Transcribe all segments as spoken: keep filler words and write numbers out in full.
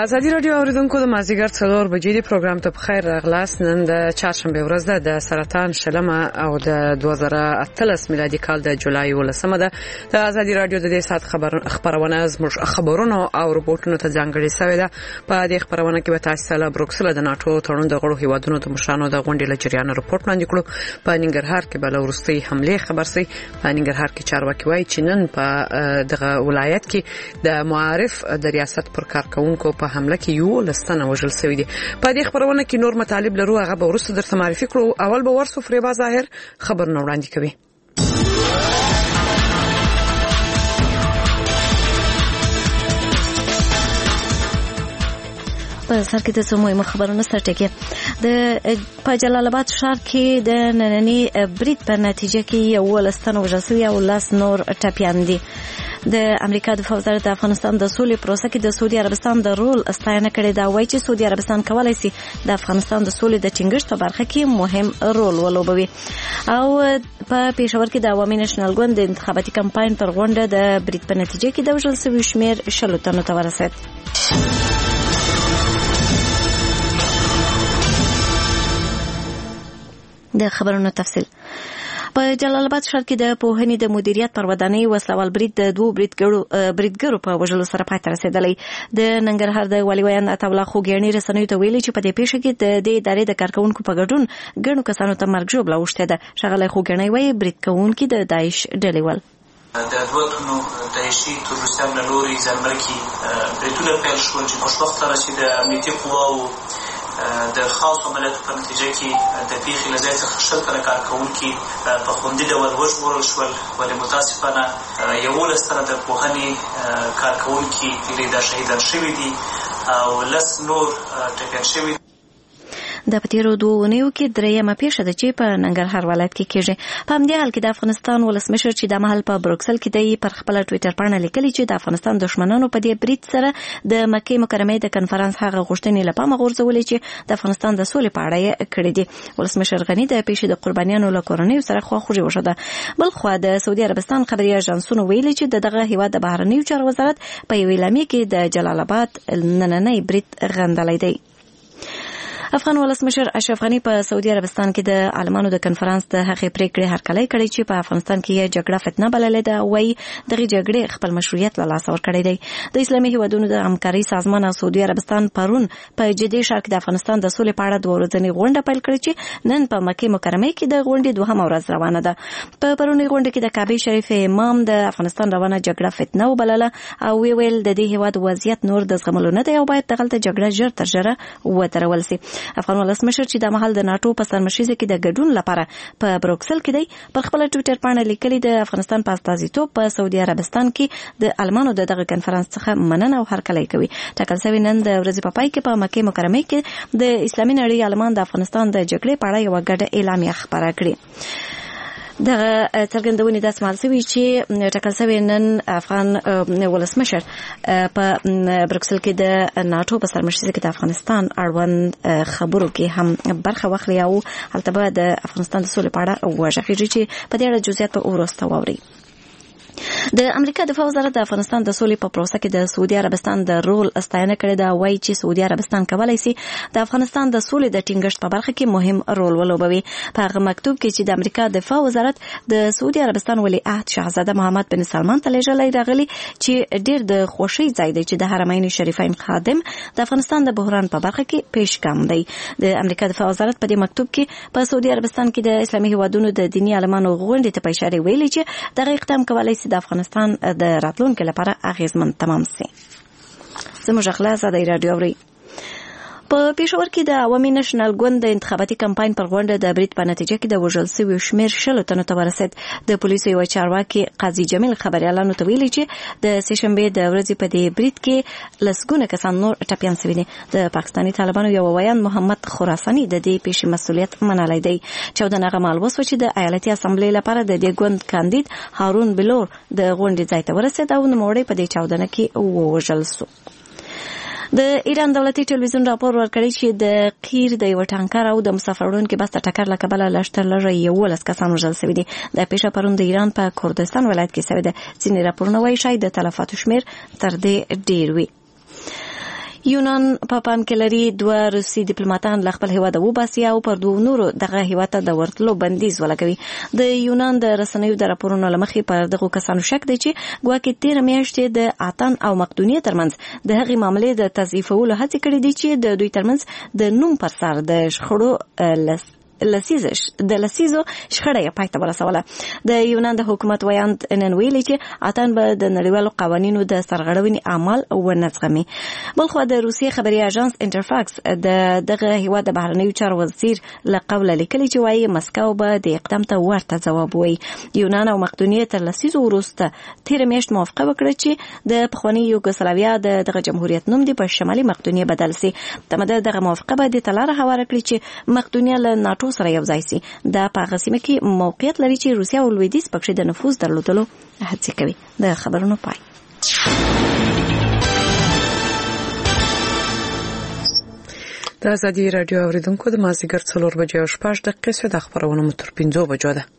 ازادي رادیو اوریدونکو د مازیګر څلور بجې د پروګرام ته بخیر راغلاست. نن د چهارشنبه ورځ ده د سرطان شلمه او د دوه زره اتلس میلادي کال د جولای ولسمه ده. د ازادي رادیو د دې سات خبر خبرونه زموږ خبرونه او رپورټونه ته ځانګړي شوی ده. په دې خبرونه کې به تاسو له بروکسل د ناتو تړون د غړو هیوادونو د مشرانو د غونډې له جریان رپورټ وړاندې کړو. په ننګرهار کې بل ورستي حمله خبر سي. په ننګرهار کې چارواکي وایي چې نن په دغه ولایت کې د معارف د ریاست پر کارکونکو په حمله کې یو لستنه وژل شوی دي. په دې خبرونه کې نور مطالب لرو، هغه به ورسره درته معرفي کړو. اول به ورسو فریبا ظاهر خبر نو وړاندې کوي. په سر کې د سموي خبرونو سرټکی د په جلال آباد ښار کې د نننی برید په نتیجه کې یو لستنه وژل شوی او لاس نور ټپیان دي. د امریکا دفاع وزارت د افغانستان د سولې پروسه کې د سعودي عربستان د رول ستاینه کړې ده. وایي چې سعودي عربستان کولای شي د افغانستان د سولې د ټینګښت په برخه کې مهم رول ولوبوي. او په پېښور کې د عوامي نېشنل ګوند د انتخاباتي کمپاین پر غونډه د برید په نتیجه کې د وژل شویو شمېر شلو تنو ته ورسېد. د خبرونو تفصیل په جلال آباد ښار کې د پوهنې د مدیریت پر ودانۍ وسلوال برید د دوه بریدګرو بریدګرو په وژلو سره پای ته رسېدلی. د ننګرهار د والي ویان عطاالله خوږیاڼي رسنیو ته ویلي چې په دې پیښه کې د دې ادارې د کارکونکو په ګډون ګڼو کسانو ته مرګ ژوبله اوښتې ده. ښاغلی خوږیاڼي وایي برید کوونکي د داعش ډلې ول. د دوه تنو داعشي تروریستانو له لوري ځانمرګي بریدونه پیل شول چې خوشبخته ده چې د امنیتي قواو د خاص عملیاتو په نتیجه کې د پیښې له ځای څخه شل تنه کارکوونکي په خوندي ډول وژغورل شول، ولې متاسفانه یولس تنه د پوهنې کارکوونکي دا شهیدان شوي دي او لس نور ټپیان شوي دي. د په تیرو دوه اونیو کې درېیمه پیښه ده چې په ننګرهار ولایت کې کېږي. په همدې حال کې د افغانستان ولسمشر چې د مهال په بروکسل کې دی پر خپله ټویټر پاڼه لیکلي چې د افغانستان دښمنانو په دې برید سره د مکې مکرمې د کنفرانس هغه غوښتنې له پامه غورځولې چې د افغانستان د سولې په اړه یې کړې دي. ولسمشر غني د پیښې د قربانیانو له کورنیو سره خواخوږي وښوده. بل خوا د سعودي عربستان خبري اژانسونو ویلي چې د دغه هیواد د بهرنیو چارو وزارت په یوې اعلامیه کې د جلال آباد نننی برید غندلی دی. افغان ولسمشر اشرف غني په سعودي عربستان کې د عالمانو د کنفرانس د هغې پریکړې هرکلی کړی چې په افغانستان کې یې جګړه فتنه بللې ده. وایي دغې جګړې خپل مشروعیت له لاسه ورکړی دی. د اسلامي هیوادونو د همکارۍ سازمان او سعودي عربستان پرون په جدي ښار کې د افغانستان د سولې په اړه دوه ورځنۍ غونډه پیل کړې چې نن په مکې مکرمې کې د غونډې دوهمه ورځ روانه ده. په پرونۍ غونډه کې د کعبې شریف امام د افغانستان روانه جګړه فتنه وبلله او وی ویل د دې هیواد وضعیت نور د زغملو نه دی او باید دغلته جګړه ژر تر ژره ودرول شي. افغان ولسمشر چې د مهال د ناتو په سرمشریزه کې د ګډون لپاره په بروکسل کې دی پر خپل ټویټر پاڼه لیکلي د افغانستان په استازیتوب په سعودي عربستان کې د المانو د دغه کنفرانس څخه مننه او هرکلی کوي. ټاکل شوی نن د ورځې په پای کې په مکې مکرمې کې د اسلامي نړۍ عالمان د افغانستان د جګړې په اړه یوه ګډه اعلامیه خپره کړې. دغه څرګندونې داسې مهال شوي چې ټاکل شوی نن افغان ولسمشر په بروکسل کې د ناټو په سرمشریزه کې د افغانستان اړوند خبرو کې هم برخه واخلي او هلته به د افغانستان د سولې په اړه وغږېږي چې په دې اړه جزئیات به وروسته واوري. د امریکا دفاع وزارت د افغانستان د سولې په پروسه کې د سعودي عربستان د رول ستاینه کړې ده. وایي چې سعودي عربستان کولای شي د افغانستان د سولې د ټینګښت په برخه کې مهم رول ولوبوي. په هغه مکتوب کې چې د امریکا دفاع وزارت د سعودي عربستان ولی عهد شاهزاده محمد بن سلمان ته لیږلی راغلی چې ډېر د خوښۍ ځای دی چې د حرمین شریفین خادم د افغانستان د بحران په برخه کې پیشګام دی. د امریکا دفاع وزارت په دې مکتوب کې په سعودي عربستان کې د اسلامي هیوادونو د دیني عالمانو غونډې ته په اشاره ویلي چې دغه اقدام کولای شي د افغانستان د راتلونکي لپاره اغیزمن تمام شي. زموږ اخلاص د رادیو اوري. په پېښور کې د عوامي نېشنل ګوند د انتخاباتي کمپاین پر غونډه د برید په نتیجه کې د وژل شویو شمېر شلو تنو ته ورسېد. د پولیسو یو چارواکي قاضي جمیل خبریالانو ته ویلي چې د سهشنبې د ورځې په دې برید کې لسګونه کسان نور ټپیان شوي دي. د پاکستاني طالبانو یو ویان محمد خراساني د دې پیښې مسؤلیت منلی دی. چاودنه هغه مهال وسوه چې د ایالتي اسامبلۍ لپاره د دې ګوند کاندید هارون بلور د غونډې ځای ته ورسېد او نوموړی په دې چاودنه کې ووژل شو. د ایران دولتي ټلویزیون راپور ورکړی چې د قیر د یو ټانکر او د مسافروړونکو بس ټکر له کبله لشتر لږه یولس کسان وژل شوي دي. د پیښه پرون د ایران په کردستان ولایت کې شوې ده. ځینې راپورونه وایي شاید د تلفاتو شمېر تر دې ډېر وي. یونان په پام کې لري دوه روسي ډیپلوماټان له خپل هیواد وباسي او پر دوه نورو دغه هیواد ته د ورتلو بندیز ولګوي. د یونان د رسنیو د راپورونو له مخې پر دغه کسانو شک دی چې ګواکې تیر میاشتې د آتن او مقدونیه ترمنځ د هغې معاملې د تضعیفولو هڅې کړې دي چې د دوی ترمنځ د نوم پر سر د شخړو لس لسیزش د لسیزو شخړه یې پای ته ورسوله. د یونان د حکومت ویاند نن ویلي چې اتن به د نړیوالو قوانینو د سرغړونې اعمال ونه زغمي. بلخو د روسیې خبري اژانس انټرفاکس د دغه هیواد د بهرنیو چارو وزیر له قوله لیکلي چې وايي مسکو به د اقدام ته ورته ځواب وایي. یونان او مقدونیه تر لسیزو وروسته تیر میاشت موافقه وکړه چې د پخواني یوګوسلاویا د دغه جمهوریت نوم دی په شمالي مقدونیه بدل سي. تمه دغه موافقه به د تلاره هواره کړي چې مقدونیه له ناتو سره یو ځای سي. دا په هغه سیمه کې موقعیت لري چې روسیا او لویدیځ پکې د نفوذ درلودلو هڅې کوي. د خبرونو پای. د ازادي راډیو اوریدونکو د مازیګر څلور بجې او شپږ دقیقې سره د خبرونو متر پنځه بجو ده.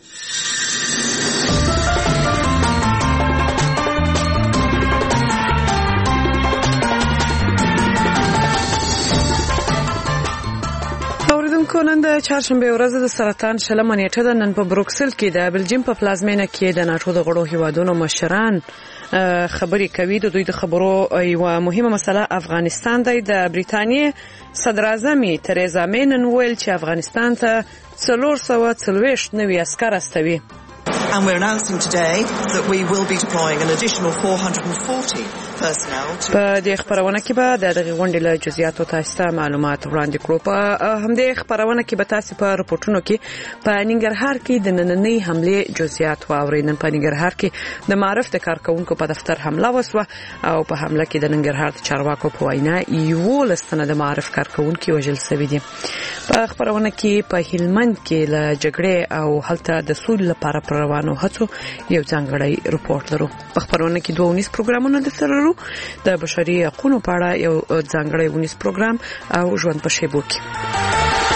نن د چهارشنبه ورځ د سرطان شلمه نیټه ده. نن په بروکسل کې د بلجیم په پلازمینه کې د ناتو د غړو هیوادونو مشران خبرې کوي. د دوی د خبرو یو مهمه مسله افغانستان دی. د بریتانیې صدر اعظم تریزا مې نن ویل چې افغانستان ته څلور سوه څلوېښت نوي عسکر استوي. And we're announcing today that we will be deploying an additional four hundred forty personnel to په دې خبرونه کې به د دغه غونډې له جزئیاتو تاسو ته معلومات وړاندې کړو. په همدې خبرونه کې به تاسو په رپورټونو کې په ننګرهار کې د نننۍ حمله جزئیات واورئ. نن په ننګرهار کې د معرف د کارکونکو په دفتر حمله وسوه او په حمله کې د ننګرهار د چارواکو په وینا یو لستنه د معرف کارکونکو وژل شوی دي. په خبرونه کې په هلمند کې له جګړې او هلته د سولې لپاره روانو هڅو یو ځانګړی رپورټ لرو. په خبرونه کې دوه ونیس پروګرامونه د سره د بشري حقوقو په اړه یو ځانګړی ونیس پروګرام او ژوند په شیبو کې.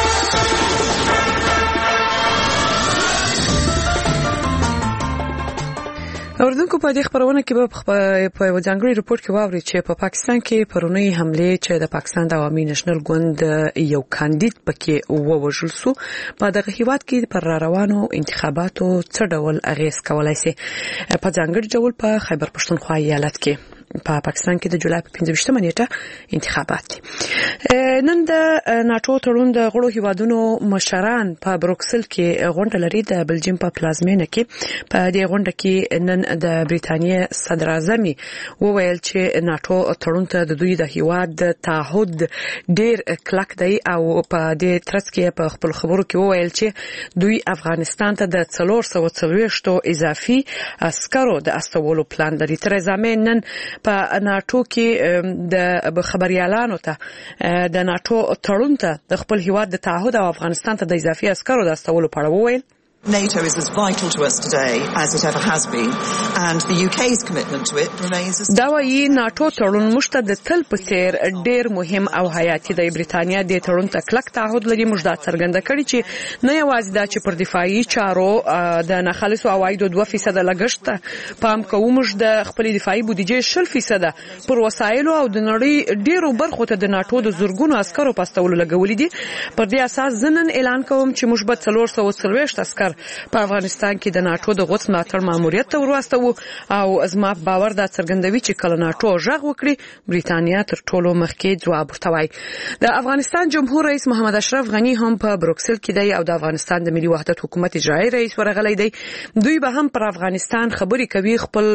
اوردونکو په دې خبرونه کې به په یو ځانګړي رپورټ کې واوري چې په پاکستان کې پرونی حمله چې د پاکستان د عوامي نېشنل ګوند یو کاندید پکې ووژل شو په دغه هیواد کې پر روانو انتخاباتو څه ډول اغیز کولای شي. په ځانګړي ډول په خیبر پښتونخوا ایالت کې په پاکستان کې د جولای په پنځه ویشتمه نیټه انتخابات دي. نن د ناتو تړون د غړو هیوادونو مشران په بروکسل کې غونډه لري. د بلجیم په پلازمینه کې په دې غونډه کې نن د بریتانیې صدر اعظم وویل چې ناتو تړون ته د دوی د هیواد د تعهد ډیر کلک دی او په دې ترڅ کې په خپل خبرو کې وویل چې دوی افغانستان ته د څلور سوه څلوېښت اضافي عسکرو د استولو پلان لري. تریزا مې نن په ناتو کې د خبريالانو ته د ناتو تړون ته د خپل هیواد د تعهد او افغانستان ته د اضافي عسکرو د استولو په اړه وویل. NATO is as vital to us today as it ever has been, and the U K's commitment to it remains as. دا وايي ناتو تړون موږ ته د تل په څیر ډیر مهم او حیاتي دی. بریتانیا د تړون ته کلک تعهد لري. موږ دا څرګنده کړی چې نه یوازې دا چې پر دفاعي چارو د ناخالصو عوایدو دوه فیصد لګښت پام کوو، موږ د خپل دفاعي بودیجې شل فیصد پر وسایلو او د نړۍ ډیرو برخو ته د ناتو د زورګونو عسکرو پاستولو لګولې دي. پر دې اساس زنن اعلان کوم چې موږ به څلور سوه څلوېښت عسکر په افغانستان کې د ناتو د غوڅ ملاتړ ماموریت ته ورواستو او زما باور دا څرګندوي چې کله ناتو ژغ وکړي بریتانیا تر ټولو مخکې ځواب ورتوي. د افغانستان جمهور رئیس محمد اشرف غنی هم په بروکسل کې دی او د افغانستان د ملي وحدت حکومت اجرایی رئیس ورغلی دی. دوی به هم پر افغانستان خبرې کوي، خپل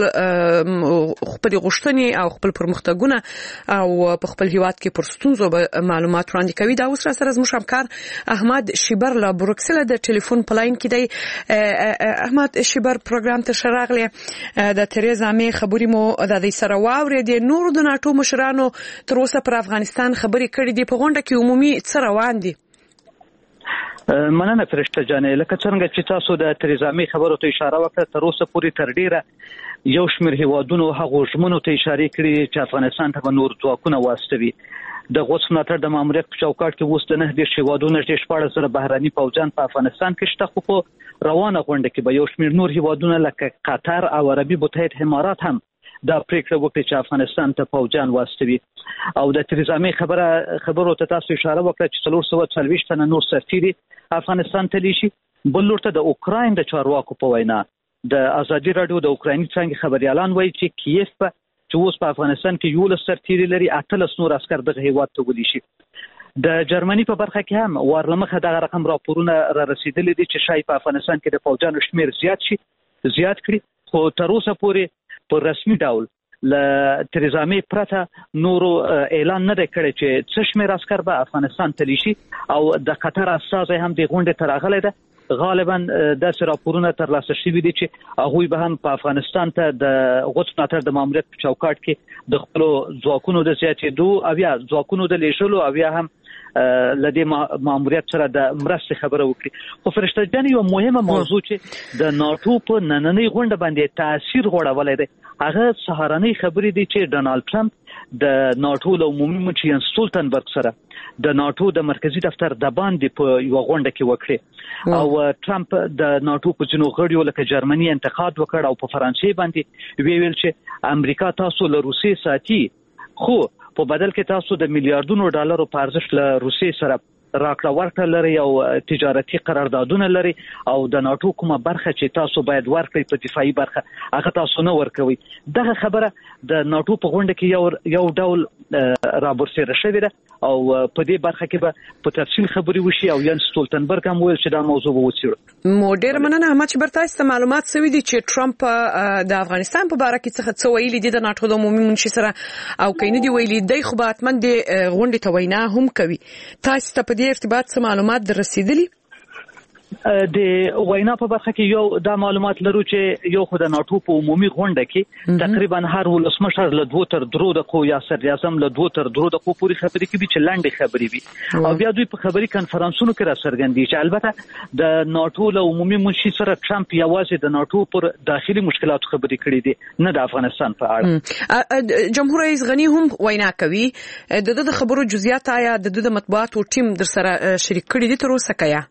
خپل غوښتنې او خپل پرمختګونه او په خپل هیواد کې پر ستونزو معلومات وړاندې کوي. دا اوس را سره زموږ همکار احمد شیبر له بروکسل د ټلیفون په لاین کې دی. احمد شیبر پروګرام ته شراغلی د تریزا مې خبرې مو د دې سره واورېدې. نور د ناتو مشرانو تر اوسه پر افغانستان خبرې کړې دي. په غونډه کې عمومي څه روان دي؟ مننه فرشته جانې، لکه څنګه چې تاسو د تریزا مې خبرو ته اشاره وکړه، تر اوسه پورې تر ډیره یو شمېر هیوادونو هغو ژمنو ته اشاره کړې چې افغانستان ته به نور ځواکونه واستوي. د غوڅ ملاتړ د ماموریت په چوکاټ کې اوس د نهه دېرش هیوادونو نږدې شپاړس زره بهرني پوځیان په افغانستان کې شته، خو په روانه غونډه کې به یو شمېر نور هیوادونه لکه قطر او عربي متحد امارات هم دا پریکړه وکړي چې افغانستان ته پوځیان واستوي. او د تریزا مې خبره خبرو ته تاسو اشاره وکړه چې څلور سوه څلوېښت تنه نور سرتیري افغانستان ته لیشي. بل لور ته د اوکراین د چارواکو په وینا د ازادي راډیو د اوکرایني څانګې خبريالان وایي چې کیف په چې اوس په افغانستان کې یولس سرتیري لري، اتلس نور عسكر دغه هیواد ته ولیشي. د جرمني په برخه کې هم ورلمخه دغه رقم راپورونه را رسیدلي دي چې شاید په افغانستان کې د فوجانو شمیر زیات شي زیات کړي، خو تر اوسه پورې په رسمي ډول ل تریزا مې پرته نورو اعلان نه دی کړی چې څه شمیر عسكر به افغانستان ته لیشي. او د قطر استازی هم د غونډې ته راغلی ده. غالبا داسې راپورونه ترلاسه شوي دي چې هغوی به هم په افغانستان ته د غوڅ ملاتړ د ماموریت په چوکاټ کې د خپلو ځواکونو د زیاتېدو او یا ځواکونو د لیږلو او یا هم لدې ماموریت سره د مرستې خبره وکړي. خو فرشته جان یو مهمه موضوع چې د ناتو په نننۍ غونډه باندې تاثیر غوړولی دی هغه سهارنۍ خبرې دي چې ډونالد ټرمپ د ناتو له عمومي مشر یانس ستولتنبرګ سره د ناتو د مرکزی دفتر د باندې په یو غونډه کې وکړي. او ټرمپ د ناتو په ځینو غړیو لکه جرمني انتقاد وکړ او په فرانسې باندې ویل چې امریکا تاسو له روسیې ساتي، خو په بدل کې تاسو د میلیارډونو ډالرو په ارزښت له روسیې سره راکړه ورکړه لري او تجارتي قراردادونه لري او د ناتو کومه برخه چې تاسو باید ورکړئ په دفاعي برخه هغه تاسو نه ورکوي. دغه خبره د ناتو په غونډه کې یو یو ډول رابرسېره شوې ده او په دې برخه کې به په تفصیل خبرې وشي او یانس ستولتنبرګ هم ویل چې دا موضوع به وڅېړو. مو ډېر مننه احمد چې برته است معلومات سوي دي چې ټرمپ د افغانستان په اړه کې څه څه ویلي دي د ناتو د عمومي منشي سره او کینې دی ویلي دی خو به اتمن د غونډې ته وینا هم کوي. تاسو ته په دې ارتباط څه معلومات در رسیدلي؟ د وینا په برخه کې یو دا معلومات لرو چې یو خو د ناتو په عمومي غونډه کې تقریبا هر ولسمشر له دوه تر درو دقیقو یا صدر اعظم له دوه تر درو دقیقو پورې خبرې کوي چې لاندې خبرې وي او بیا دوی په خبري کانفرنسونو کې را څرګندوي چې البته د ناتو له عمومي منشي سره ټرمپ یوازې د ناتو پر داخلي مشکلاتو خبرې کړې دي نه د افغانستان په اړه. جمهور رئیس غنی هم وینا کوي د د خبرو جزئیات آیا د د مطبوعاتو ټیم در سره شریک کړي دي تر اوسه کیا؟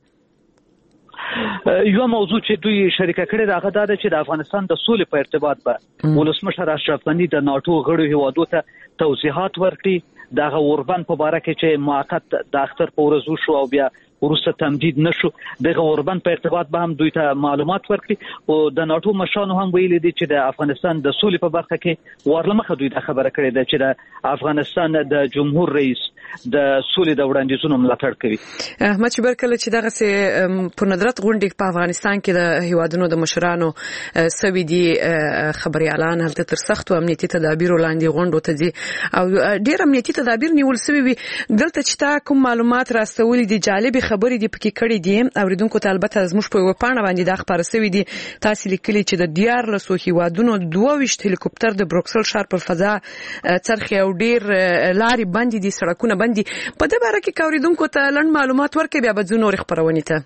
یو موضوع چې دوی شریکه کړې ده هغه دا ده چې د افغانستان د سولې په ارتباط به ولسمشر اشرف غني د ناتو غړو هیوادو ته توضیحات ورکړي. دغه اوربند په باره کې چې موقت د اختر په ورځ شو او بیا وروسته تمدید نشو دغه اوربند په ارتباط به هم دوی ته معلومات ورکړي. او د ناتو مشرانو هم ویلي دي چې د افغانستان د سولې په برخه کې ورلمخه دوی ته خبره کړې ده چې د افغانستان د جمهور رئیس د سولې د وړاندیزونو ملاتړ کوي. احمد شبر کله چې دغه سه په ندرت غونډې په افغانستان کې د هیوادونو د مشرانو سوي دي خبري اعلان هلته تر سخت امنیتي تدابیر وړاندې غونډو ته دي او ډېر امنیتي تدابیر نیول سوي وي. دلته چې تا کوم معلومات راستولي دي جالب خبرې دي پکې کړې دي اوریدونکو ته البته زموږ په وپاڼه باندې د خبر سوي دي تاسو لیکلي چې د دیار له سو هیوادونو دوه ویشت هلیکوپټر د بروکسل ښار پر فضا څرخي او ډیر لاري باندې دي سړکونه باندې په دې باره کې اوریدونکو ته لړ معلومات ورکړي بیا به ځو نور خبرونه ته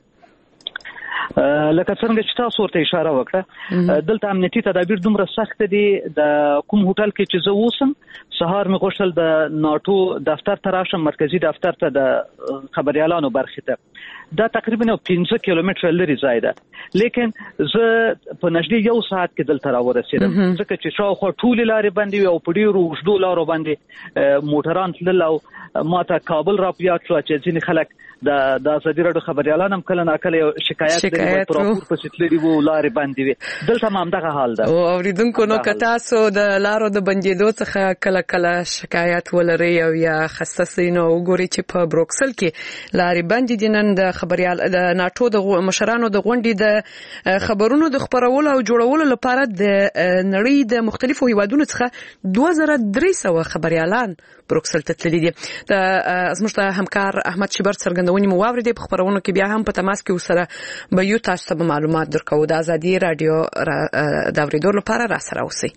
لکه څنګه چې تاسو ورته اشاره وکړه دلته امنیتي تدابیر دومره سخت دي. د کوم هوټل کې چې زه اوسم سهار مې غوښتل د ناتو دفتر ته راشم مرکزی دفتر ته د خبريالانو برخه ته دا تقریبا پنځه کیلومتره لري ځای ده لیکن زه په نږدې یو ساعت کې دلته راورسېدم ځکه چې شاوخوا ټولې لارې باندې او په ډیرو اوږدو لارو باندې موټران تلل او ماته کابل را پیاد شو چې ځینې خلک د د ازادي راډیو خبريالان هم کله ناکله شکایت لري پر راپور په ستلري وو لارې باندې وي دلته هم دغه حال ده. او اوریدونکو نو کتا سو د لارو د بندیدو څخه کله کله شکایت ولري او یا خصصینو وګوري چې په بروکسل کې لارې باندې دینن د خبريال د ناتو د مشرانو د غونډې د خبرونو د خبرولو او جوړولو لپاره د نړۍ د مختلفو هیوادونو څخه دوه زره درې سوه خبريالان بروکسل ته تللي دي. د زموږ همکار احمد شبر څرګندونې مو واوریدې په خبرونو کې بیا هم په تماس کې وسره به یو تاسو ته معلومات درکو. د ازادي رادیو د اوریدو لپاره را سره اوسئ.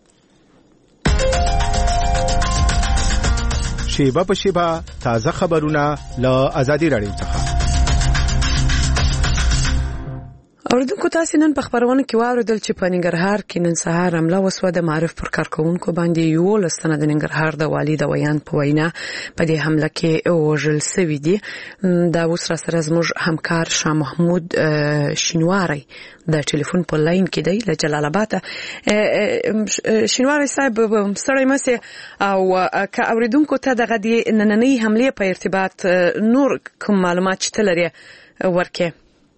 شیبه په شیبه تازه خبرونه له ازادي رادیو څخه. اوریدونکو تاسو نن په خبرونه کې واوریدل چې په ننګرهار کې نن سهار حمله وسوه د معرف پر کارکونکو باندې یو لستنه د ننګرهار د والي د ویان په وینا په دې حمله کې وژل شوی دی. دا اوس را سره زموږ همکار شاه محمود شینواری د ټلیفون په لاین کې دی له جلال آباد. شینواری صاحب ستړی مشه او که اوریدونکو ته دغه د نننۍ حمله په ارتباط نور کوم معلومات شته لري ورکه؟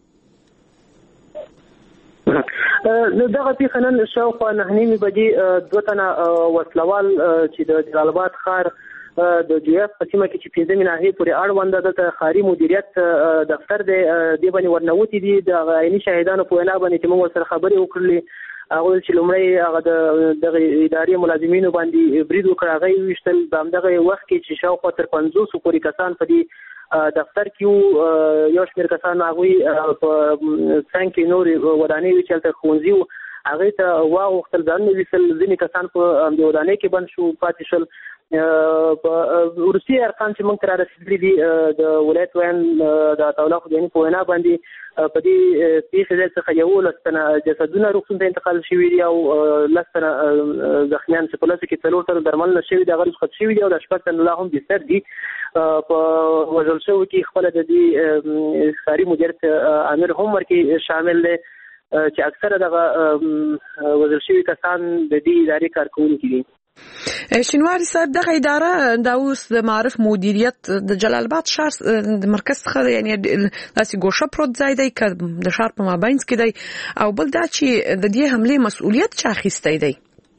نو دغه پیښه نن شاوخوا نهه نیمې بجې دوه تنه وسلوال چې د جلال آباد ښار د جویاس په سیمه کې چې پنځمې ناحیې پورې اړونده دلته ښاري مدیریت دفتر دی دې باندې ورنوتي دي. د عیني شاهدانو په وینا باندې چې موږ ورسره خبرې وکړلې هغه چې لومړی هغه د دغه ادارې ملازمینو باندې برید وکړ، هغه یې ویشتل. په همدغه وخت کې چې شاوخوا تر پنځوسو پورې کسان په دې دفتر کې یو شمېر کسان هغوی په څنګ کې نورې ودانۍ وي چې هلته ښوونځي وو، هغې ته واغوښتل ځانونه ویستل. ځینې کسان په همدې ودانۍ کې بند شو پاتې شول. په وروستي ارقام چې موږ ته را رسېدلي دي د ولایت ویان د عطاالله خدیاني په وینا باندې په دې پیښې ځای څخه یولس تنه جسدونه روغتون ته انتقال شوي دي او لس تنه زخمیان چې په لسو کې څلور تنه درملنه شوي دي هغه رخصت شوي دي او د شپږ تنه لا هم بستر دي. په وژل شوو کې خپله د دې ښاري مدیریت امیر هم ورکې شامل دی چې اکثره دغه وژل شوي کسان د دې ادارې کارکوونکي دي. شینواری صاحب دغه اداره د اوس د معرف مدیریت د جلال آباد ښار د مرکز څخه یعنی داسې ګوشه پروت ځای دی که د ښار په مابینځ کې دی، او بل دا چې د دې حملې مسؤلیت چا اخیستی دی؟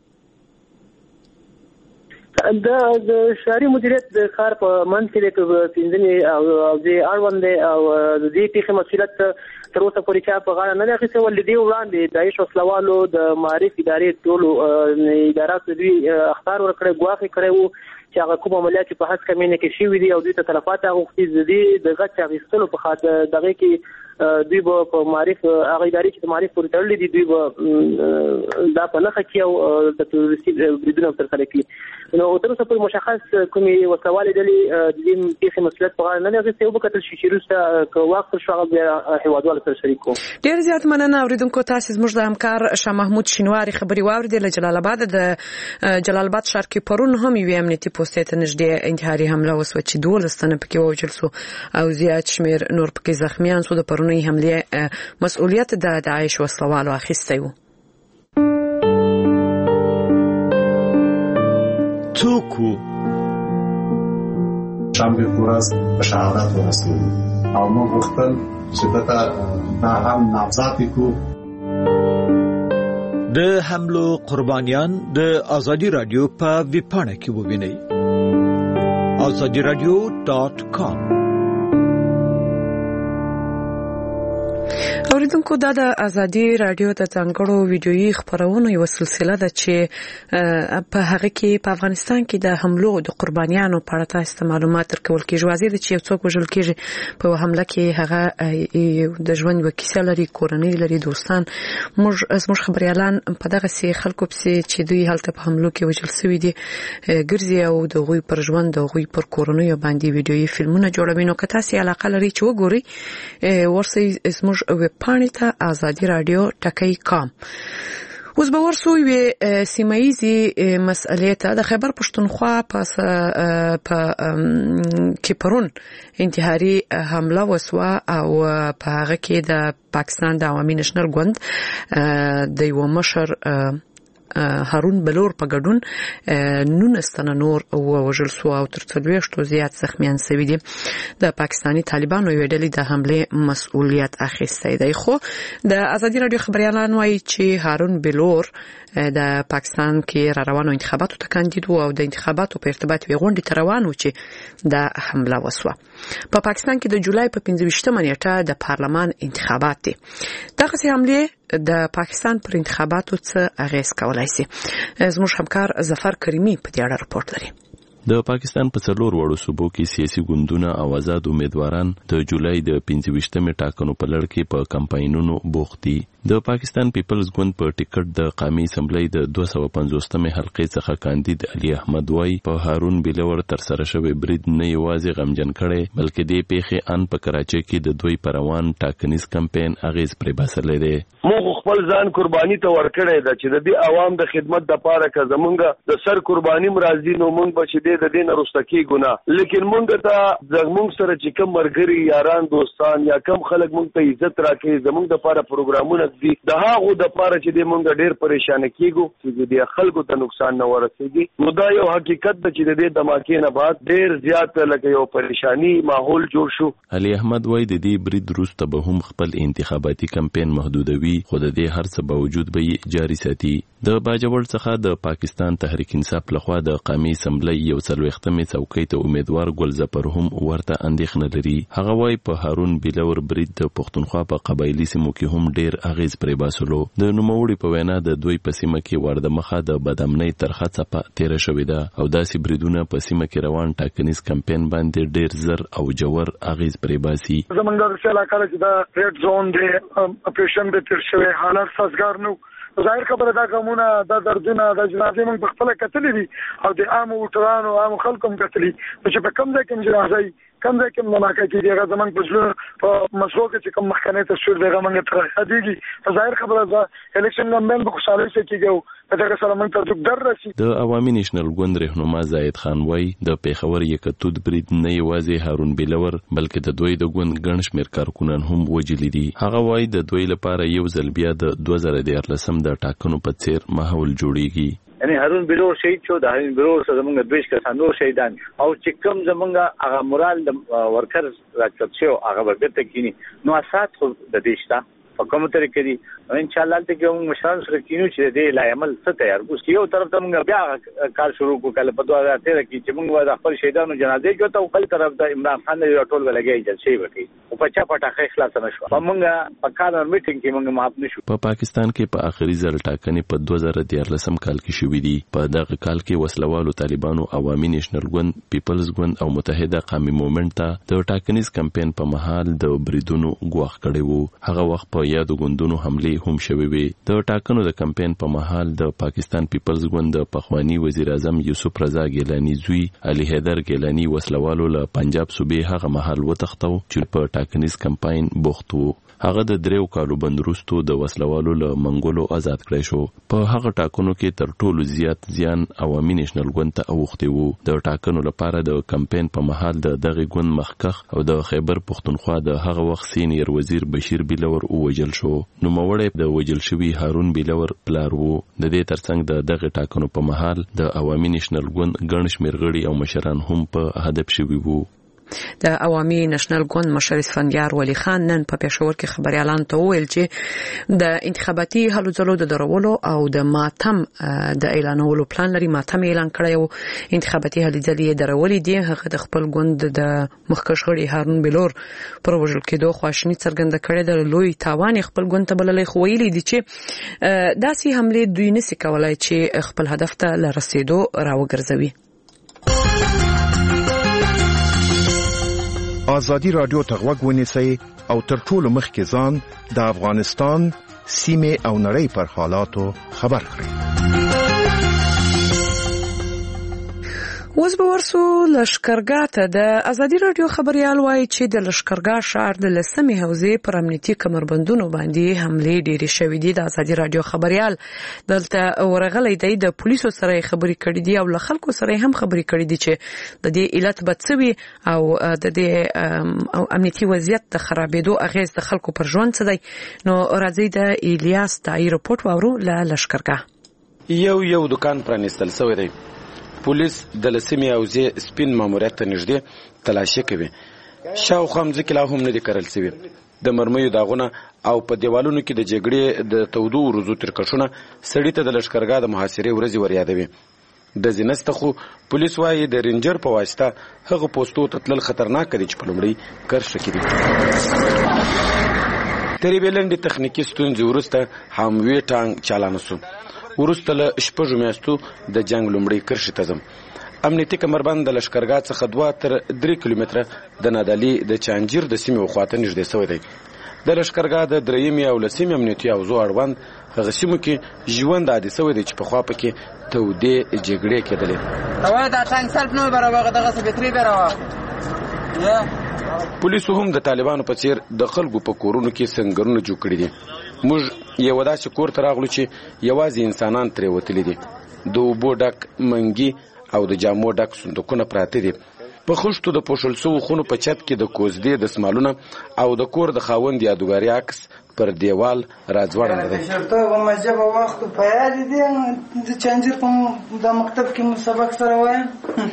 د ښاري مدیریت د ښار په منځ کې دی که پنځمې او دې اړوند دی او د دې پیښې مسؤلیت تر اوسه پورې چا په غاړه نه دی اخیستی. ولې دې وړاندې د عیش وسلوالو د معرف ادارې ټولو اداراتو دوی اخطار ورکړی، ګواښ یې کړی وو چې هغه کوم عملیات چې په هڅه کمینه کې شوي دي او دوی ته تلفات اغوښتي د دې د غچ اخیستلو په خاطر دغې کې دوی به په معرف هغه ادارې چې د معرف پورې تړلي دي دوی به دا په نښه کړي او د تروریستي بریدونه ترسره کړي. نو تر اوسه پورې مشخص کومې وسلوالې ډلې د دې پیښې مسؤلیت په غاړه نه دی اخیستی. وبکتل شي چې وروسته که وخت شو هغه بیا هېوادوالو سره شریک کړو. ډېر زیات مننه اوریدونکو. تاسې زموږ د همکار شاه محمود شینواري خبرې واورېدې له جلال آباد. د جلال آباد ښار کې پرون هم یوې امنیتي پوستې ته نږدې انتحاري حمله وسوه چې دولس تنه پکې ووژل سو او زیات شمېر نور پکې زخمیان سو. د پرونۍ حملې مسؤلیت د داعش وسلوالو اخیستی و. څوک وو؟ شنبه ورځ په شهادت ورسېدو او موږ غوښتل چې دته دا هم نامزد کړو. د حملو قربانیان د آزادي رادیو په ویبپاڼه کې ووینئ آزادي رادیو ډاټ کام. اوریدونکو دا د آزادي رادیو د ځانګړو ویډیويي خبرونو یو سلسله ده چې په هغه کې په افغانستان کې د حملو د قربانیانو په اړه تاسو ته معلومات ورکول کېږي. واضح ده چې یو څوک وژل کېږي په حمله کې هغه د ژوند یوه کیسه لري، کورنۍ لري، دوستان. موږ زموږ خبریالان په دغه سي خلکو پسې چې دوی هلته په حملو کې وژل شوي دي ګرځي او د هغوی پر ژوند د هغوی پر کورنیو باندې ویډیويي فلمونه جوړوي. نو که تاسو علاقه لرئ چې وګورئ ورسئ زموږ ویبپاڼې ته آزادي رادیو ټکی کام. اوس به ورسو یوې سیمه ییزې مسئلې ته. د خیبر پښتونخوا په کې پرون انتحاري حمله وسوه او په هغه کې د پاکستان د عوامي نېشنل ګوند د یوه مشر هارون بلور په ګډون نولس تنه نور ووژل سو او تر څلوېښتو زیات زخمیان شوي دي. د پاکستاني طالبانو یوې ډلې د حملې مسؤلیت اخیستی دی. خو د آزادي رادیو خبریالان وایي چې هارون بلور د پاکستان کې را روانو انتخاباتو ته کاندید و او د انتخاباتو په ارتباط یې غونډې ته روان و چې دا حمله وسوه. په پاکستان کې د جولای په پنځه ویشتمه نیټه د پارلمان انتخابات دي. دغسې حملې د پاکستان پر انتخاباتو څه اغیز کولای شي؟ زموږ همکار ظفر کریمي په دې اړه رپورټ لري. د پاکستان په څلور وړو صوبو کې سیاسي ګوندونه او آزاد امیدواران د جولای د پنځه ویشتمې ټاکنو په لړ کې په کمپاینونو بوخت دي. د پاکستان پیپلز ګوند په ټیکټ د قومي اسمبلی د دوه سوه پنځوستمې حلقې څخه کاندید علي احمد وای په هارون بلور تر سره شوی برید نه یوازې غمجن کړي بلکې د پیښې ان په کراچۍ کې د دوی پروان ټاکنیز کمپاین اغیز پرې باسلې ده. موږ خپل ځان قرباني ته ورکړی ده چې د دې عوام د خدمت لپاره که زمونږ د سر قرباني مرضی نو موږ به چې د دې نه رستکی ګناه لیکن موږ ته زمونږ سره چې کوم مرګري یاران دوستان یا کوم خلک موږ ته عزت راکړي زمونږ د لپاره پروګرامونه دي د هغه د لپاره چې د موږ ډېر پریشان کیږو چې د خلکو ته نقصان نه ورسېږي نو دا یو حقیقت ده چې د دې دماکې نه بعد ډېر زیات لکه یو پریشانی ماحول جوړ شو. علي احمد وای د دې برید وروسته به هم خپل انتخاباتي کمپاین محدودوي خو د دې هر څه باوجود به جاري ساتي. د باجوړ څخه د پاکستان تحریک انصاف لخوا د قومي اسمبلی یو څلوېښتمې څوکۍ ته امیدوار ګل ظفر هم ورته اندېښنه لري. هغه وای په هارون بلور برید د پښتونخوا په قبایلي سیمو کې هم ډېر اغیز پرې باسلو. د نوموړي په وینا د دوی په سیمه کې ورده مخه د بدامنۍ ترخه څپه تیره شوې ده او داسې بریدونه په سیمه کې روان ټاکنیز کمپاین باندې ډېر زر او جوور اغیز پرې باسي. زمونږ د علاقې کې دا ریډ زون دی اپریشن به تیر شوی حالات سازګار نو ظاهر خبره دا کومونه د دردونه د جنازې موږ په خپل کتلې دي او د عام وټرانو عام خلکو هم کتلې چې په کوم ځای کې جنازې کوم ځای کې ملاقات کیږي هغه زمونږ په ځل په مسلو کې چې کوم مخکنه تصویر دی هغه موږ تر هديږي ظاهر خبره ده الیکشن لمبل په خوشاله شي کېږي دغه سره موږ ته څوک در راشي. د عوامي نېشنل ګوند رهنما زاید خان وای د پیښور یکتود برید نه یوازې هارون بلور بلکې د دوی د ګوند ګڼ شمېر کارکونان هم وجلي دي. هغه وای د دوی لپاره یو ځل بیا د دوه زره دیارلسم د ټاکنو په څیر ماحول جوړیږي. یعنی هارون بلور شهید شو د هارون بلور سره زمونږ دویش کسان نور شهیدان او چې کوم زمونږ هغه مورال د ورکر راکړل شو هغه به بیرته کینی نو اساس خو د دې شته په کومه طریقه دي ان شاء الله ته کوم مشران سره کینو چې دې لا عمل څه تیار اوس یو طرف ته موږ بیا کار شروع کو کله په دوه هزار تیره کې چې موږ د خپل شهیدانو جنازې کوته او بل طرف ته عمران خان یې ټول ولګي جلسې وکړي او په چا پټه خلاص نه شو. موږ په کارنر میټینګ کې موږ معاف نشو. په پاکستان کې په آخري ځل ټاکنې په دوه زره دیارلسم کال کې شوې دي. په دغه کال کې وسلوالو طالبانو عوامي نېشنل ګوند پیپلز ګوند او متحده قومي موومېنټ ته د ټاکنیز کمپاین په مهال د بریدونو ګواښ کړی وو. هغه وخت په یادو ګوندونو حملې هم شوې وي. د ټاکنو د کمپاین په مهال د پاکستان پیپلز ګوند د پخوانی وزیر اعظم یوسف رضا ګیلانی زوی علي حیدر ګیلانی وسلوالو له پنجاب صوبې هغه مهال وتښتو چې په ټاکنیز کمپاین بوخت وو. هغه د دریو کالو بند وروسته د وسلوالو له منګولو آزاد کړی شو. په هغه ټاکنو کې تر ټولو زیات زیان عوامي نېشنل ګوند ته اوښتی وو. د ټاکنو لپاره د کمپاین په مهال د دغه ګوند مخکخ او د خیبر پښتونخوا د هغه وخت سینیر وزیر بشیر بلور ووجل شو. نوموړی د وجل شوي هارون بلور پلار وو. د دې ترڅنګ د دغه ټاکنو په مهال د عوامي نېشنل ګوند ګڼ شمېر غړي او مشران هم په هدف شوي وو. د عوامي نېشنل ګوند مشر اسفندیار ولی خان نن په پېښور کې خبريالان ته وویل چې د انتخاباتي هلو ځلو د درولو او د ماتم د اعلانولو پلان لري. ماتم اعلان کړی او انتخاباتي هلو ځلې درولې دي. هغه د خپل ګوند د مخکښ غړي هارون بلور پر وژل کېدو خواشیني څرګنده کړې ده. لوی تاوان خپل ګوند ته بللې خو ویلي دي چې داسې حمله دوی نشي کولای چې خپل هدف ته لرسېدو راوګرځوي. آزادی رادیو ته غوږ ونیسئ او تر ټولو مخکې ځان د افغانستان سیمې او نړۍ پر حالاتو خبر کړئ. اوس به ورسو لشکرګاه ته. د ازادي رادیو خبريال وایي چې د لشکرګاه ښار د لسمې حوزې پر امنیتي کمربندونو باندې حملې ډېرې شوې دي. د ازادي رادیو خبريال دلته ورغلی دی. د پولیسو سره خبرې کړې دي او له خلکو سره هم خبرې کړې دي چې د دې علت به څه وي او د دې امنیتي وضعیت د خرابېدو اغیز د خلکو پر ژوند څه دی. نو راځي د الیاس تای رپورټ واورو له لشکرګاه. یو یو دکان پرانیستل شوی دی. پولیس د لسمې حوزې سپین ماموریت ته نږدې تلاشي کوي. شاوخوا مځکې لا هم نه دي کرل شوي. د مرمیو داغونه او په دیوالونو کې د جګړې د تودو ورځو ترکشونه سړي ته د لشکرګاه د محاصرې ورځې وریادوي. د ځینسته خو پولیس وایي د رینجر په واسطه هغه پوسټو ته تلل خطرناک دي چې په لومړي کرښه کې دي. ترې بلندې تخنیکي ستونزې وروسته حموي ټانک چالانه شو. وروسته له شپږو میاشتو د جنگ لومړی کرښې ته ځم. امنیتي کمربند د لشکرګاه څخه دوه تر درې کیلومتره د نادعلي د چانجیر د سیمې خواته نږدې شوی دی. د لشکرګاه د درېیمې او لسمې امنیتي اوزو اړوند هغه سیمو کې ژوند عادي شوی دی چې پخوا پکې تودې جګړې کېدلې. پولیسو هم د طالبانو په څیر د خلکو په کورونو کې سنګرونه جوړ کړي دي. موږ یو داسې کور ته راغلو چې یوازې انسانان ترې وتلي دي. د اوبو ډک منګي او د جامو ډک صندوقونه پراته دي. په خښتو د پوښل سوو خونو په چت کې د کوزدې د سمالونه او د کور د خاوند یادګاري عکس پر دیوال راځوړند دی. شرطه و مجب وخت په یاد دي د چنجر په د مکتب کې سبق سره وایم.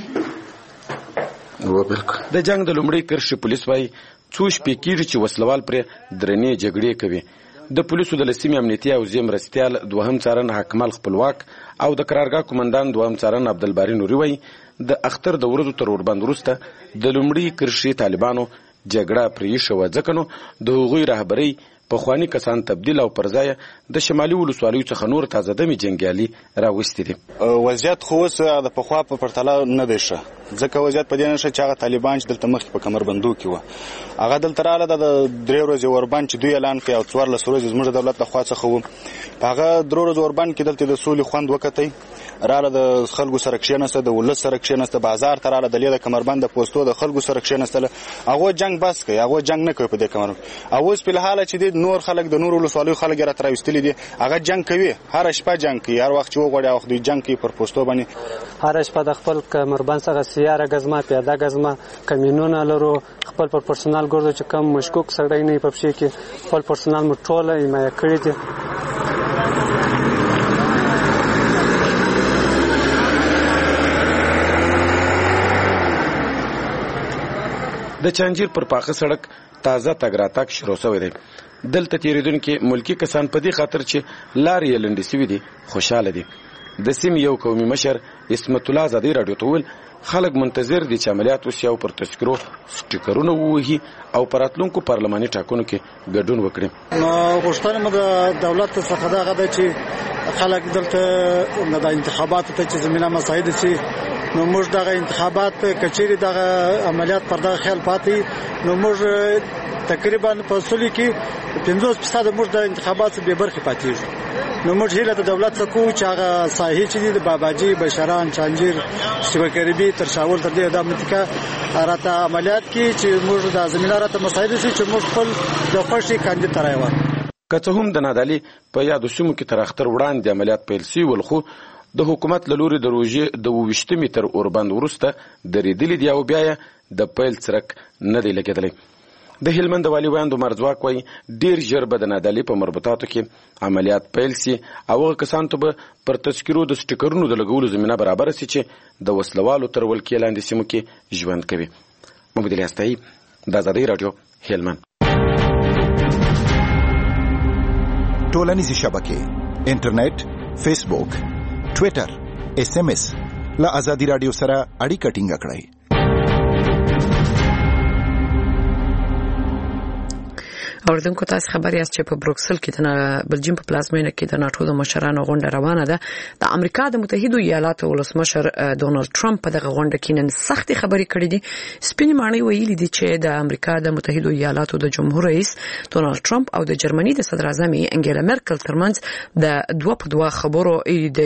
د جنگ د لومړي کرښې پولیس وايي څو شپې کېږي چې وسلوال پرې درنې جګړې کوي. د پولیسو د لسمې امنیتي اوزې مرستیال دوهم څارن حکمل خپلواک او د قرارګاه قومندان دوهم څارن عبدالباري نوري وايي د اختر د ورځو تر اوربند وروسته د لومړي کرښې طالبانو جګړه پرېښه وه، ځکه نو د هغوی رهبرۍ پخواني کسان تبدیل او پر ځای د شمالي ولسوالیو څخه نور تازه دمي جنګیالي راوستي دي. وضعیت خو اوس د پخوا په پرتله نه دی ښه، ځکه وضعیت په دې نه ښه چې هغه طالبان چې دلته مخکې په کمربندو کې وه هغه دلته راغله. د درې ورځې اوربند چې دوی اعلان کړی او څوارلس ورځې زموږ د دولت لخوا څخه و، په هغه درې ورځو اوربند کې دلته د سولې خوند وکتی. راله د خلکو سره کښېنسته، د ولس سره کښېنسته، بازار ته راله دلې د کمربند د پوستو د خلکو سره کښېنستله. هغه جنګ بس کوي، هغه جنګ نه کوي په دې کمربند. او اوس په حاله چې د نور خلک د نور ولسوالیو خلک راته راوستلي دي هغه جنګ کوي، هر شپه جنګ کوي، هر وخت چې وغواړي هغه دوی جنګ کوي پر پوستو باندې. هر شپه د خپل کمربند څخه سیاره غزما پیاده غزما کمینونه لرو، خپل پر پرسونال ګورځو چې کم مشکوک سړی نه په پښې کې خپل پرسونال مو ټوله حمایه کړی دي. د چانجیر پر پاخه سړک تازه تګ راتګ شروع شوی دی. دلته تیریدونکي ملکی کسان په دې خاطر چې لارې یې لنډې سوي دي خوشحاله دي. د سیمې یو قومي مشر اسمت الله ازادي راډیو ته وویل خلک منتظر دي چې عملیات وشي او پر تذکرو سټیکرونه ووهي او په راتلونکو پارلماني ټاکنو کې ګډون وکړي. نو غوښتنه مو د دولت څخه دغه ده چې خلک دلته د انتخاباتو ته چې زمینه مساعد شي. نو موږ دغه انتخابات کچېرې دغه عملیات پر دغه خیال پاتې نو موږ تقریبا په سولې کې پنځوس فیصد موږ د انتخاباتو به برخه پاتېږو. نو موږ هیله د دولت څخه کوو چې هغه ساحې چې دي د باباجي، بشران، چانجیر، شیبکربي تر شاول تر دې د امنیتي راته عملیات کې چې موږ د زمینه راته مساعد شي چې موږ خپل د خوښي کاندید ترای و. که څه هم د نادالي په یادو سیمو کې تر اختر وړاندې عملیات پیل شوي ول، خو د حکومت له لوري د روژې د اوویشتمې تر اوربند وروسته درېدلي دي او بیا یې د پیل څرک نه دی لګېدلی. د هلمند والي ویاند عمر ځواک وایي ډېر ژر به د نادالي په مربوطاتو کې عملیات پیل سي او هغه کسانو ته به پر تذکرو د سټیکرونو د لګولو زمینه برابره سي چې د وسلوالو تر ولکې لاندې سیمو کې ژوند کوي. محمد علي استایي، د ازادۍ راډیو، هلمند. ټولنیزې شبکې، انټرنیټ، فیسبوک، ټویټر، اس ام اس له ازادي راډیو سره اړیکه ټینګه کړئ. اوردونکو تاسو خبر یاست چې په بروکسل کې د بلجیم په پلازمینه کې د ناتو د مشرانو غونډه روانه ده. د امریکا د متحده ایالاتو ولسمشر ډونالد ټرمپ په دغه غونډه کې نن سختي خبرې کړې دي. سپین معنی ویلي دي چې د امریکا د متحده ایالاتو د جمهور رئیس ډونالد ټرمپ او د جرمني د صدر اعظم انګیلا مرکل ترمنځ د دوه په دوه خبرو د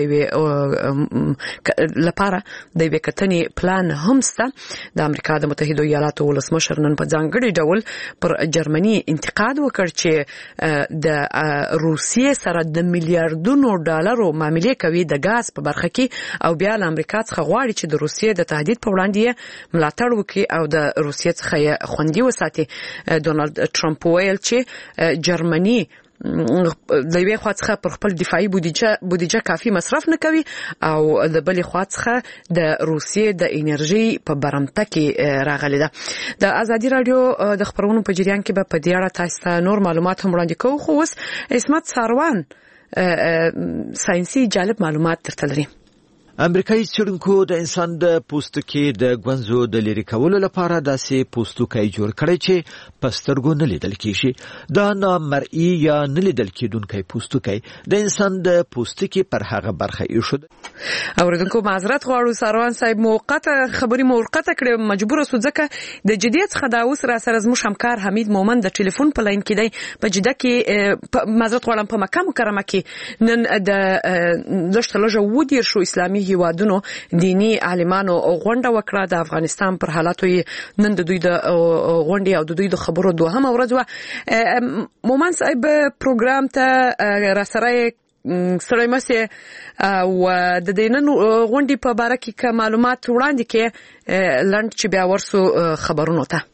لپاره د وکټنې پلان هم شته. د امریکا د متحده ایالاتو ولسمشر نن په ځانګړي ډول پر جرمني انتقاد وکړ چې د روسیې سره د میلیارډونو ډالرو معاملې کوي د غاز په برخه کې او بیا له امریکا څخه غواړي چې د روسیې د تهدید په وړاندې ملاتړ وکړي او د روسیې څخه خوندي وساتي. ډونالد ټرمپ ویل چې جرمني د یوې خوا څخه پر خپل دفاعي بودیجه بودیجه کافي مصرف نه کوي او د بلې خوا څخه د روسیې د انرژي په برمته کې راغلي ده. د ازادي راډیو د خبرونو په جریان کې به په دې اړه تاسو ته نور معلومات هم وړاندې کوو، خو اوس اسمت ساروان ساينسي جالب معلومات درته لري. امریکایي څېړونکو د انسان د پوستکي د ګونځو د لرې کولو لپاره داسې پوستکی جوړ کړی چې په سترګو نه لیدل کېږي. دا نامرئي یا نه لیدل کېدونکی پوستکی د انسان د پوستکي پر هغه برخه ایښود. اوریدونکو معذرت غواړو ساروان صاحب موقته خبري موقته کړې مجبور سو ځکه د جديت څخه دا اوس را سره زموږ همکار حمید مومن د ټلیفون په لاین کې دی په جده کې معذرت غواړم په مکه مکرمه کې نن د دشت لږه ودیر شو اسلامي هیوادونو دینی عالمانو غونډه وکړه د افغانستان پر حالاتو نن د دوی د غونډې او د دوی د خبرو دوهمه ورځ و. مومن صاحب پروګرام ته را سره سره مسه او د دینن غونډې په باره کې کوم معلومات وړاندې کې لند چې بیا ورسو خبرونو ته.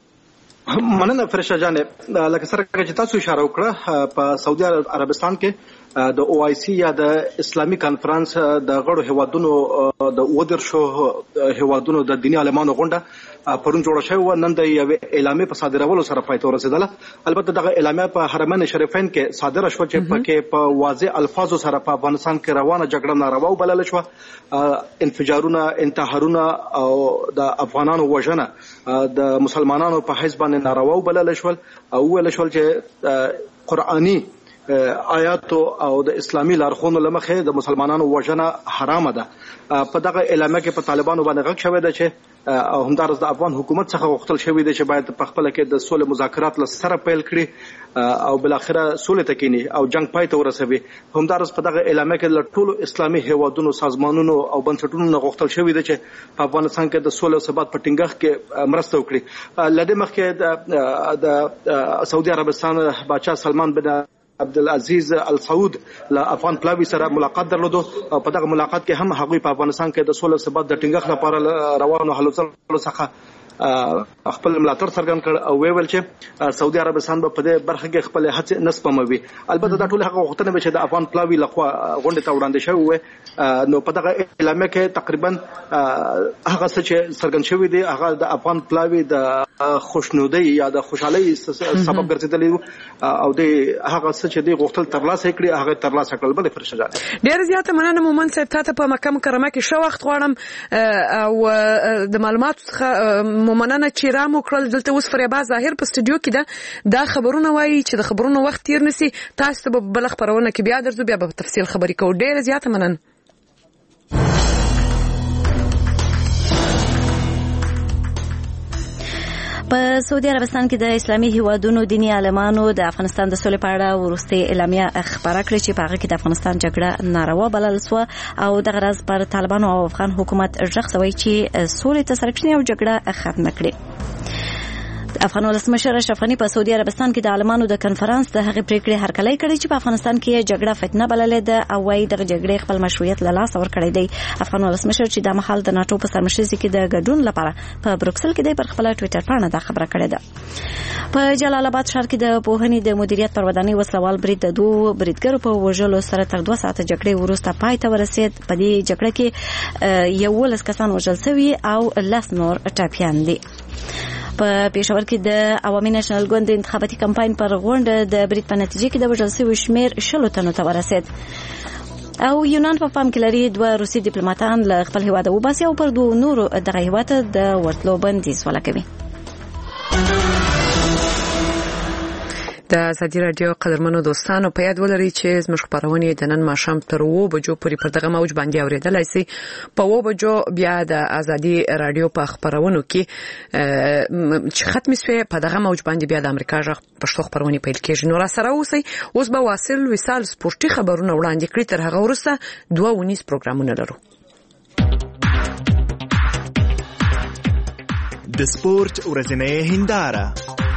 مننه فرشا جانب لکه سره چې تاسو اشاره وکړه په سعودي عربستان کې د او آی سی یا د اسلامي کانفرنس د غړو هیوادونو د ودر شو هیوادونو د دینی عالمانو غونډه پرون جوړه شوې و. نن د یوې اعلامیې په صادرولو سره پای ته ورسېدله. البته دغه اعلامیه په حرمین شریفین کې صادره شوه چې پکې په واضح الفاظو سره په افغانستان کې روانه جګړه ناروا وبلل شوه. انفجارونه، انتحارونه او د افغانانو وژنه د مسلمانانو په حزب باندې ناروا وبلل شول او ویل شول چې قرآني آیات او د اسلامي لارښوونو لمخې د مسلمانانو وژنه حرامه ده. په دغه اعلامیه کې په طالبانو باندې غږ شوی ده چې او همدارس د افغان حکومت څخه غوښتل شوی دی چې باید په خپل کې د سولې مذاکرات له سره پیل کړي او بل اخره سولې ته کینی او جنگ پای ته ورسوي. همدارس په دغه اعلامیه کې له ټولو اسلامي هیوادونو، سازمانونو او بنسټونو غوښتل شوی دی چې په افغانستان کې د سولې او ثبات په ټینګښت کې مرسته وکړي. لدې مخکې د سعودي عربستان بادشاه سلمان بن عبدالعزیز السعود له افغان پلاوی سره ملاقات درلودو او په دغه ملاقات کې هم هغوی په افغانستان کې د سولې او ثبات د ټینګښت لپاره روانو هلو ځلو څخه خپل ملاتړ څرګند کړ او ویل چې سعودي عربستان به په دې برخه کې خپل هڅې نه سپموي. البته دا ټول هغه غوښتنې چې د افغان پلاوی لخوا غونډې ته وړاندې شوې وې. نو په دغه اعلامیه کې تقریبا هغه څه چې څرګند شوی دی هغه د افغان پلاوی د خوشنودۍ یا د خوشحالۍ سبب ګرځېدلی او د هغه څه چې دی غوښتل ترلاسه کړي هغه ترلاسه کړل. بل فرشته جان ډیر زیاته مننه مومن صاحب ته په مکه مکرمه کې شو وخت غواړم او د معلوماتو څخه مننه چې را مو کړل. دلته اوس فریبا ظاهر په استودیو کې ده دا خبرونه وایي چې د خبرونو وخت تیر نسی. تاسو ته به بل خبرونه کې بیا درځو بیا به تفصیل خبرې کوو. ډیر زیاته مننه. په سعودي عربستان کې د اسلامي هیوادونو دینی عالمانو د افغانستان د سولې په اړه وروستي اعلامیه خبره کړې چې په هغه کې د افغانستان جګړه ناروا بلل شوه او دغه راز پر طالبانو او افغان حکومت ژغ شوی چې سولې ته سرکشنی او جګړه ختمه کړي. افغان ولسمشر اشرف غنی په سعودي عربستان کې د عالمانو د کنفرانس د هغې پریکړې هرکلی کړې چې په افغانستان کې جګړه فتنه بللې ده او وايي دغه جګړې خپل مشروعیت له لاسه ورکړی دی. افغان ولسمشر چې د مهال د ناټو په سرمشرۍ کې د ګډون لپاره په بروکسل کې دی پر خپل ټویټر باندې دا خبره کړې ده. په جلال آباد ښار کې د پوهنې د مدیریت پر ودانۍ وسلوال برید د دوه بریدګرو په وژلو سره تر دوه ساعته جګړې وروسته پای ته ورسېد. په دې جګړه کې یولس کسان وژل شوي او لس نور ټپیان دي. په پېښور کې د عوامي نېشنل ګوند د انتخاباتي کمپاین پر غونډه د برید په نتیجه کې د وژل شویو شمېر شلو تنو ته ورسېد. او یونان په پام کې لري دوه روسي ډیپلوماټان له خپل هیواده وباسي او پر دوه نورو دغه هیواد د ورتلو بندیز ولګوي. د ازادي راډیو قدرمنو دوستانو په یاد ولرئ چې زموږ خبرونه د نن ماښام تر اوه بجو پورې پر دغه موج باندې اوریدلای شئ. په اوه بجو بیا د ازادي راډیو په خبرونو کې چې ختم شوه په دغه موج باندې بیا د امریکا ژغ پښتو خبرونه پیل کېږي. نو را سره اوسئ. اوس به واصل وصال سپورتي خبرونه وړاندې کړي. تر هغه وروسته دوه ونیس پروګرامونه لرو. د سپورت ورځنۍ هنداره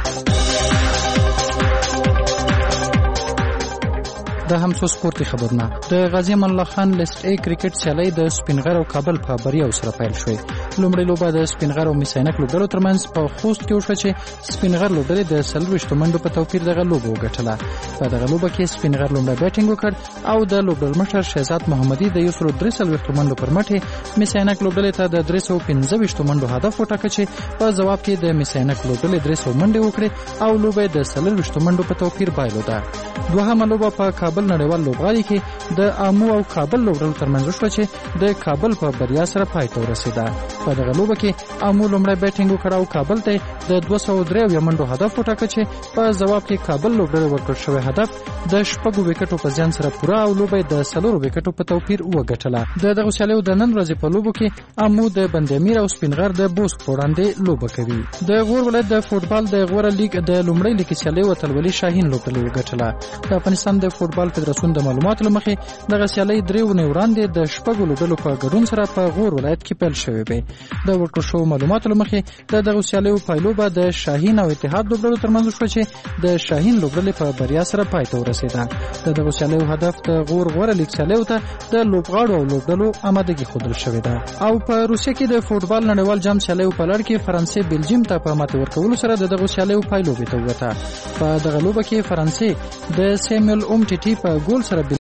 د همسو سپورتي خبرونه. د غازی امان الله خان لیست ای کرکټ سیالي د سپینغر او کابل په بریاو سره پیل شوې. لومړی لوبه د سپینغر او میساینک لوبډلو ترمنځ په خوست کې وشوه چې سپینغر لوبډلې د څلوېښتو منډو په توپیر دغه لوبه وګټله. په دغه لوبه کې سپینغر لومړی بیټینګ وکړ او د لوبډل مشر شهزاد محمدي د یو سل درې څلوېښتو منډو پر مټ میساینک لوبډلې ته د درې سوه پنځه ویشتو منډو هدف وټاکه چې په جواب کې د میساینک لوبډلې درې سوه منډې وکړې او لوبه د څلوېښتو منډو په توپیر بایلوده. دوهمه لوبه په کابل نړیوال لوبغالي کې د آمو او کابل لوبډلو ترمنځ شو چې د کابل په بریا سره پای ته ورسېده. په دغه لوبه کې آمو لومړی بیټینګ وکړ او کابل ته د دوه سوه درې منډو هدف وټاکه چې په جواب کې کابل لوبډلې ورکړل شوی هدف د شپږو وکټو په زیان سره پوره او لوبه د څلورو وکټو په توپیر وګټله. د دغه سیالیو د نن ورځې په لوبو کې آمو د بندامیر او سپینغر د بوسک په وړاندې لوبه کوي. د غور ولایت د فوټبال د غوره لیګ د لومړۍ لیګ سیالۍ وتلولي شاهین لوبډلې وګټله. د افغانستان د فوټبال فدراسیون د معلوماتو لمخې دغه سیالۍ درې ونې وړاندې د شپږو لوبډلو په ګډون سره په غور ولایت کې پیل شوې وې. د ورکړل شوو معلوماتو لمخې د دغه سیالیو پایلوبه د شاهین او اتحاد لوبډلو ترمنځ شوه چې د شاهین لوبډلې په بریا سره پای ته ورسېده. د دغه سیالیو هدف د غور غوره لیګ سیالیو ته د لوبغاړو او لوبډلو آمادګي ښودل شوې ده. او په روسیه کې د فوټبال نړیوال جام سیالیو په لړ کې فرانسې بلجیم ته په ماتې ورکولو سره د دغه سیالیو پایلوبې ته ووته. په دغه لوبه کې فرانسې د سیمویل اومټیټي په ګول سره